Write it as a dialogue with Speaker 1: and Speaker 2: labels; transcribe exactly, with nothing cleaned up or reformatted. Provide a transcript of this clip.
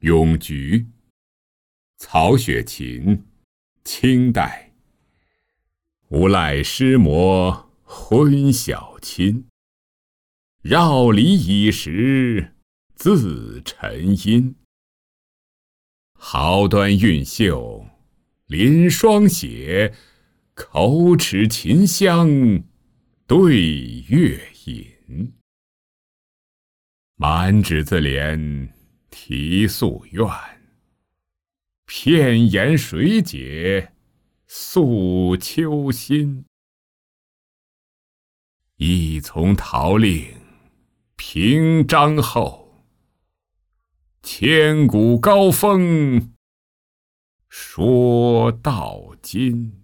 Speaker 1: 咏菊，曹雪芹，清代。无赖诗魔昏晓亲，绕篱倚石自沉阴。毫端韵秀临霜雪，口齿琴香对月吟。满纸子联题夙愿，片言水解诉秋心。一从陶令平章后，千古高峰说到今。